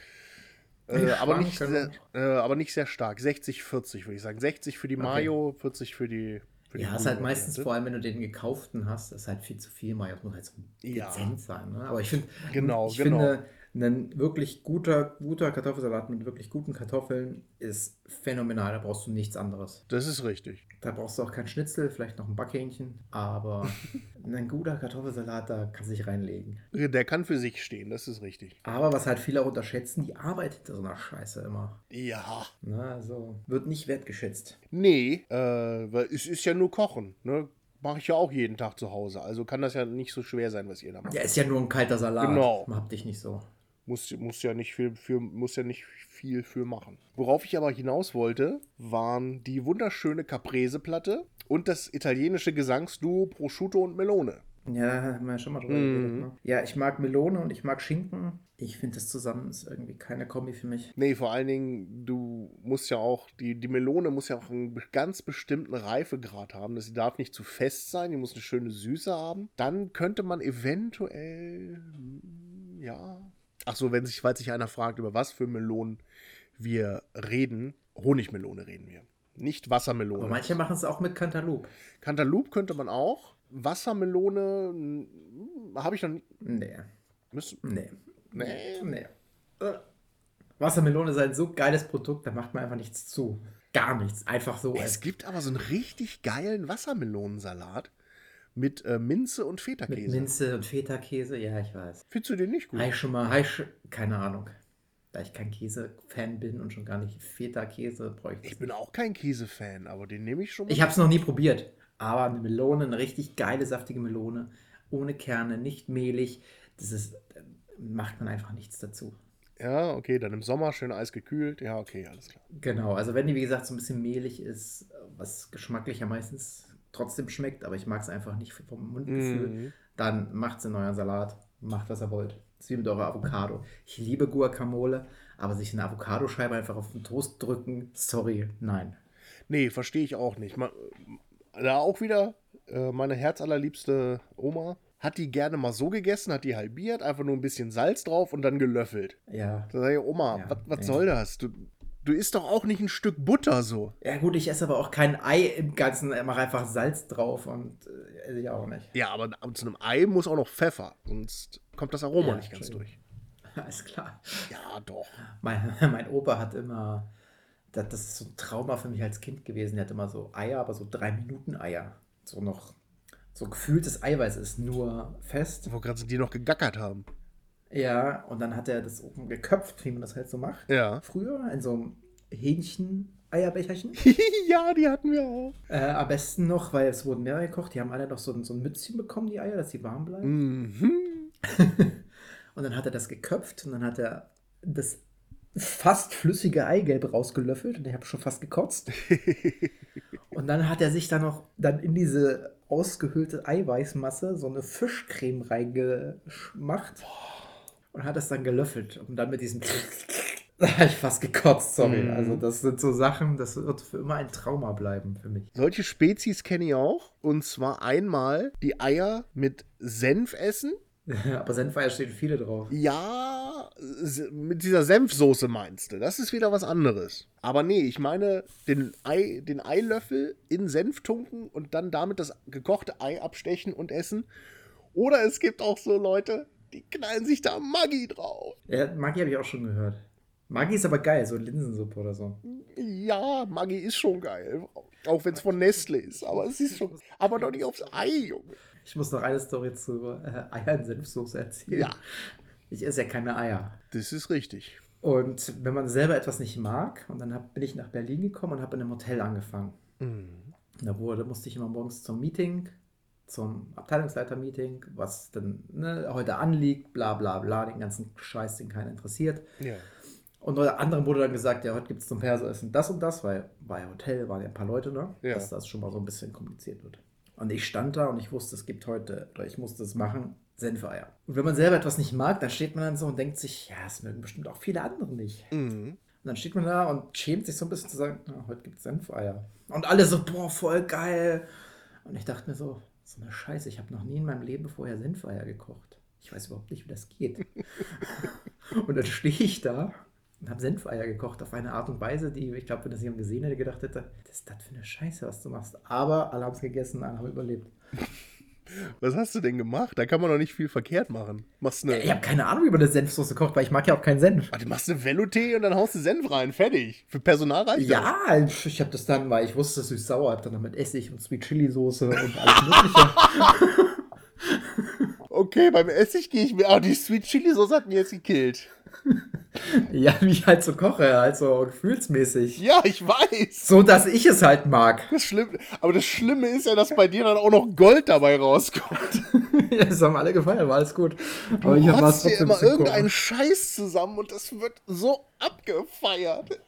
B: Äh,
A: Ich
B: aber, nicht
A: schwanke
B: sehr, äh, aber nicht sehr stark. sechzig vierzig würde ich sagen. sechzig für die Mayo, vierzig für die. Für
A: Ja,
B: die
A: ist halt
B: Brühe-Variante.
A: meistens, vor allem wenn du den gekauften hast, ist halt viel zu viel Mayo. Das muss halt so
B: Ja.
A: dezent sein. Ne? Aber ich finde,
B: Genau,
A: ich
B: genau.
A: finde, ein wirklich guter, guter Kartoffelsalat mit wirklich guten Kartoffeln ist phänomenal. Da brauchst du nichts anderes.
B: Das ist richtig.
A: Da brauchst du auch kein Schnitzel, vielleicht noch ein Backhähnchen, aber ein guter Kartoffelsalat, da kannst du dich reinlegen.
B: Der kann für sich stehen, das ist richtig.
A: Aber was halt viele auch unterschätzen, die Arbeit hinter so einer Scheiße immer.
B: Ja.
A: Na, also wird nicht wertgeschätzt.
B: Nee, äh, weil es ist ja nur Kochen. Ne? Mache ich ja auch jeden Tag zu Hause. Also kann das ja nicht so schwer sein, was ihr da macht.
A: Ja, ist ja nur ein kalter Salat.
B: Genau.
A: Hab dich nicht so.
B: Muss, muss, ja nicht viel für, muss ja nicht viel für machen. Worauf ich aber hinaus wollte, waren die wunderschöne Caprese-Platte und das italienische Gesangsduo Prosciutto und Melone.
A: Ja, da haben wir ja schon mal drüber
B: Mhm.
A: geredet. Ne? Ja, ich mag Melone und ich mag Schinken. Ich finde, das zusammen ist irgendwie keine Kombi für mich.
B: Nee, vor allen Dingen, du musst ja auch, die, die Melone muss ja auch einen be- ganz bestimmten Reifegrad haben. Das darf nicht zu fest sein, die muss eine schöne Süße haben. Dann könnte man eventuell, hm, ja. Ach so, wenn sich, falls sich einer fragt, über was für Melonen wir reden, Honigmelone reden wir. Nicht Wassermelone.
A: Aber manche machen es auch mit Cantaloupe.
B: Cantaloupe könnte man auch. Wassermelone habe ich noch nie.
A: Nee,
B: Müssen,
A: nee,
B: nee.
A: nee. Äh. Wassermelone ist ein so geiles Produkt, da macht man einfach nichts zu. Gar nichts. Einfach so.
B: Es gibt aber so einen richtig geilen Wassermelonensalat mit äh, Minze und
A: Mit
B: Feta-Käse.
A: Minze und Feta-Käse, ja, ich weiß.
B: Findest du den nicht gut?
A: Habe ich schon mal, hab ich schon, keine Ahnung. Da ich kein Käse-Fan bin und schon gar nicht Feta-Käse, bräuchte ich
B: Ich bin auch kein Käsefan, aber den nehme ich schon.
A: Ich habe es noch nie probiert, aber eine Melone, eine richtig geile, saftige Melone, ohne Kerne, nicht mehlig, das ist, macht man einfach nichts dazu.
B: Ja, okay, dann im Sommer schön eisgekühlt. Ja, okay, alles klar.
A: Genau, also wenn die, wie gesagt, so ein bisschen mehlig ist, was geschmacklich ja meistens trotzdem schmeckt, aber ich mag es einfach nicht vom Mundgefühl,
B: Mhm.
A: dann macht es in euren Salat, macht was ihr wollt. Das ist wie mit eurer Avocado. Ich liebe Guacamole, aber sich eine Avocadoscheibe einfach auf den Toast drücken, sorry, nein.
B: Nee, verstehe ich auch nicht. Ma- Da auch wieder, äh, meine herzallerliebste Oma hat die gerne mal so gegessen, hat die halbiert, einfach nur ein bisschen Salz drauf und dann gelöffelt.
A: Ja.
B: Da sage ich, Oma,
A: Ja,
B: was, was
A: nee.
B: soll das? Du, du isst doch auch nicht ein Stück Butter so.
A: Ja gut, ich esse aber auch kein Ei im Ganzen, ich mache einfach Salz drauf und äh, esse ich auch nicht.
B: Ja, aber zu einem Ei muss auch noch Pfeffer, sonst kommt das Aroma
A: Ja,
B: nicht ganz durch.
A: Alles klar.
B: Ja, doch.
A: Mein, mein Opa hat immer, das, das ist so ein Trauma für mich als Kind gewesen, der hat immer so Eier, aber so drei Minuten Eier. So noch, so gefühltes Eiweiß ist nur fest.
B: Wo gerade die noch gegackert haben.
A: Ja, und dann hat er das oben geköpft, wie man das halt so macht.
B: Ja.
A: Früher in so einem Hähnchen-Eierbecherchen.
B: Ja, die hatten wir auch.
A: Äh, am besten noch, weil es wurden mehrere gekocht, die haben alle noch so, ein- so ein Mützchen bekommen, die Eier, dass sie warm bleiben.
B: Mhm.
A: Und dann hat er das geköpft und dann hat er das fast flüssige Eigelb rausgelöffelt und ich habe schon fast gekotzt. Und dann hat er sich dann noch dann in diese ausgehöhlte Eiweißmasse so eine Fischcreme reingemacht und hat das dann gelöffelt. Und dann mit diesem da habe ich fast gekotzt, sorry.
B: Mhm.
A: Also das sind so Sachen, das wird für immer ein Trauma bleiben für mich.
B: Solche Spezies kenne ich auch. Und zwar einmal die Eier mit Senf essen.
A: Aber Senfeier stehen viele drauf.
B: Ja, s- mit dieser Senfsoße meinst du. Das ist wieder was anderes. Aber nee, ich meine den, Ei, den Eilöffel in Senf tunken und dann damit das gekochte Ei abstechen und essen. Oder es gibt auch so Leute, die knallen sich da Maggi drauf.
A: Ja, Maggi habe ich auch schon gehört. Maggi ist aber geil, so Linsensuppe oder so.
B: Ja, Maggi ist schon geil. Auch wenn es von Nestle ist. Aber es ist schon. Aber doch nicht aufs Ei, Junge.
A: Ich muss noch eine Story zu äh, Eier in Senfsoße erzählen.
B: Ja.
A: Ich esse ja keine Eier.
B: Das ist richtig.
A: Und wenn man selber etwas nicht mag, und dann hab, bin ich nach Berlin gekommen und habe in einem Hotel angefangen.
B: Mhm.
A: Da wurde, musste ich immer morgens zum Meeting, zum Abteilungsleiter-Meeting, was dann ne, heute anliegt, bla bla bla, den ganzen Scheiß, den keiner interessiert.
B: Ja.
A: Und unter anderem wurde dann gesagt, ja, heute gibt es zum Perseessen das und das, weil war ja Hotel, waren ja ein paar Leute, ne?
B: Ja.
A: Dass das schon mal so ein bisschen kompliziert wird. Und ich stand da und ich wusste, es gibt heute, oder ich musste es machen, Senfeier. Und wenn man selber etwas nicht mag, dann steht man dann so und denkt sich, ja, das mögen bestimmt auch viele andere nicht.
B: Mhm.
A: Und dann steht man da und schämt sich so ein bisschen zu sagen, na, heute gibt es Senfeier. Und alle so, boah, voll geil. Und ich dachte mir so, so eine Scheiße, ich habe noch nie in meinem Leben vorher Senfeier gekocht. Ich weiß überhaupt nicht, wie das geht. Und dann stehe ich da und habe Senfeier gekocht auf eine Art und Weise, die, ich glaube, wenn das jemand gesehen hätte, gedacht hätte, das ist das für eine Scheiße, was du machst. Aber alle haben es gegessen, alle haben überlebt.
B: Was hast du denn gemacht? Da kann man doch nicht viel verkehrt machen. Machst eine,
A: Ich habe keine Ahnung, wie man eine Senfsoße kocht, weil ich mag ja auch keinen Senf.
B: Ah, du machst eine Velouté und dann haust du Senf rein. Fertig. Für Personal reicht das.
A: Ja, ich habe das dann, weil ich wusste, dass ich sauer habe, dann noch mit Essig und Sweet Chili Soße und alles Mögliche.
B: Okay, beim Essig gehe ich mir. Ah, die Sweet Chili Sauce hat mir jetzt gekillt.
A: Ja, wie ich halt so koche, halt so gefühlsmäßig.
B: Ja, ich weiß.
A: So, dass ich es halt mag.
B: Das Schlimme, aber das Schlimme ist ja, dass bei dir dann auch noch Gold dabei rauskommt.
A: Ja, das haben alle gefallen, war alles gut.
B: Du
A: Aber ich habe
B: hast dir
A: trotzdem
B: immer
A: bisschen
B: irgendeinen
A: komisch.
B: Scheiß zusammen und das wird so abgefeiert.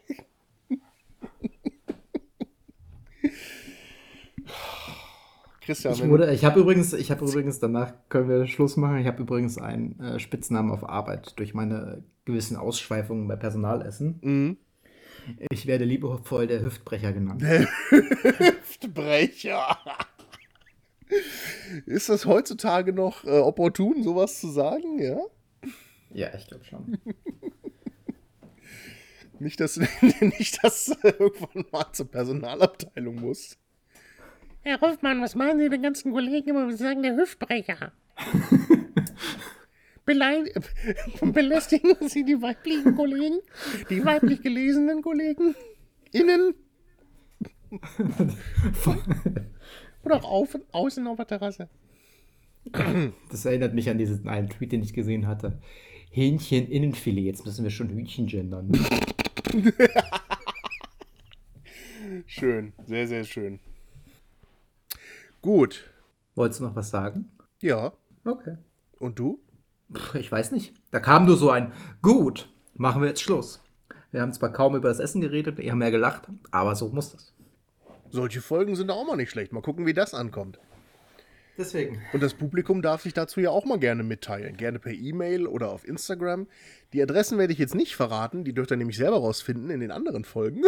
B: Christian,
A: Ich,
B: wenn
A: wurde, ich habe übrigens, ich habe übrigens, danach können wir Schluss machen, ich habe übrigens einen äh, Spitznamen auf Arbeit durch meine gewissen Ausschweifungen bei Personalessen.
B: Mhm.
A: Ich werde liebevoll der Hüftbrecher genannt.
B: Hüftbrecher. Ist das heutzutage noch äh, opportun, sowas zu sagen? Ja?
A: Ja, ich glaube schon.
B: Nicht, dass, nicht, dass du irgendwann mal zur Personalabteilung musst.
D: Herr Hoffmann, was machen Sie den ganzen Kollegen immer? Sie sagen, der Hüftbrecher. Beleid belästigen Sie die weiblichen Kollegen, die weiblich gelesenen Kollegen, innen oder auch auf, außen auf der Terrasse.
A: Das erinnert mich an diesen einen Tweet, den ich gesehen hatte. Hähnchen-Innenfilet, jetzt müssen wir schon Hühnchen gendern.
B: Schön, sehr, sehr schön. Gut.
A: Wolltest du noch was sagen?
B: Ja.
A: Okay.
B: Und du?
A: Pff, ich weiß nicht. Da kam nur so ein, gut, machen wir jetzt Schluss. Wir haben zwar kaum über das Essen geredet, wir haben mehr gelacht, aber so muss das.
B: Solche Folgen sind auch mal nicht schlecht. Mal gucken, wie das ankommt.
A: Deswegen.
B: Und das Publikum darf sich dazu ja auch mal gerne mitteilen. Gerne per E-Mail oder auf Instagram. Die Adressen werde ich jetzt nicht verraten. Die dürft ihr nämlich selber rausfinden in den anderen Folgen.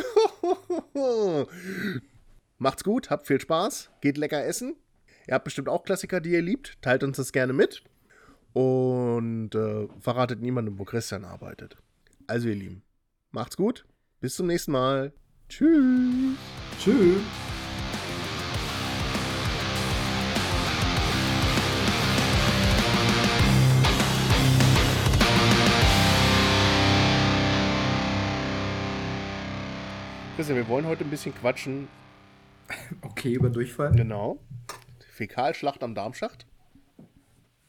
B: Macht's gut, habt viel Spaß, geht lecker essen. Ihr habt bestimmt auch Klassiker, die ihr liebt. Teilt uns das gerne mit. Und äh, verratet niemandem, wo Christian arbeitet. Also ihr Lieben, macht's gut. Bis zum nächsten Mal. Tschüss.
A: Tschüss.
B: Christian, wir wollen heute ein bisschen quatschen.
A: Okay, über Durchfall.
B: Genau. Fäkalschlacht am Darmschacht.